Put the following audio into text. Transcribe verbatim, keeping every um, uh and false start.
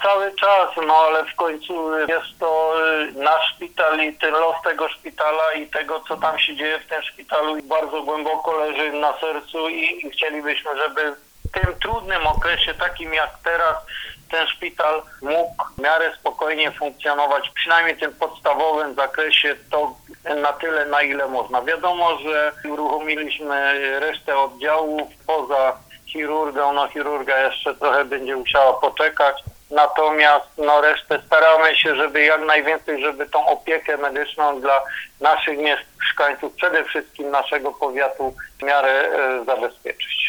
cały czas, no ale w końcu jest to nasz szpital i ten los tego szpitala i tego, co tam się dzieje w tym szpitalu bardzo głęboko leży na sercu i, i chcielibyśmy, żeby w tym trudnym okresie, takim jak teraz, ten szpital mógł w miarę spokojnie funkcjonować, przynajmniej w tym podstawowym zakresie, to na tyle, na ile można. Wiadomo, że uruchomiliśmy resztę oddziałów poza chirurgą, no chirurga jeszcze trochę będzie musiała poczekać, natomiast no resztę staramy się, żeby jak najwięcej, żeby tą opiekę medyczną dla naszych mieszkańców, przede wszystkim naszego powiatu, w miarę e, zabezpieczyć.